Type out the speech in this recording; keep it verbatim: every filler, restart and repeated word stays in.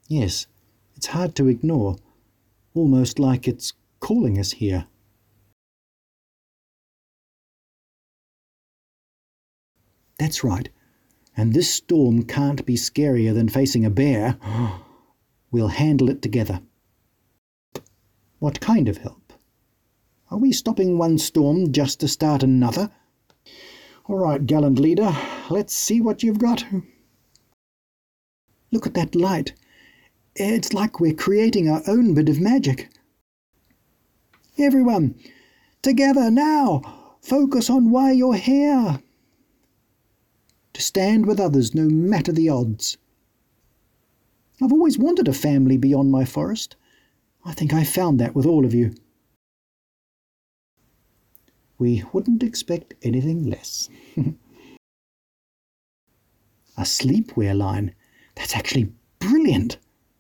Yes, it's hard to ignore, almost like it's calling us here. That's right, and this storm can't be scarier than facing a bear. We'll handle it together. What kind of help? Are we stopping one storm just to start another? All right, gallant leader, let's see what you've got. Look at that light. It's like we're creating our own bit of magic. Everyone, together now! Focus on why you're here. To stand with others no matter the odds. I've always wanted a family beyond my forest. I think I found that with all of you. We wouldn't expect anything less. A sleepwear line? That's actually brilliant.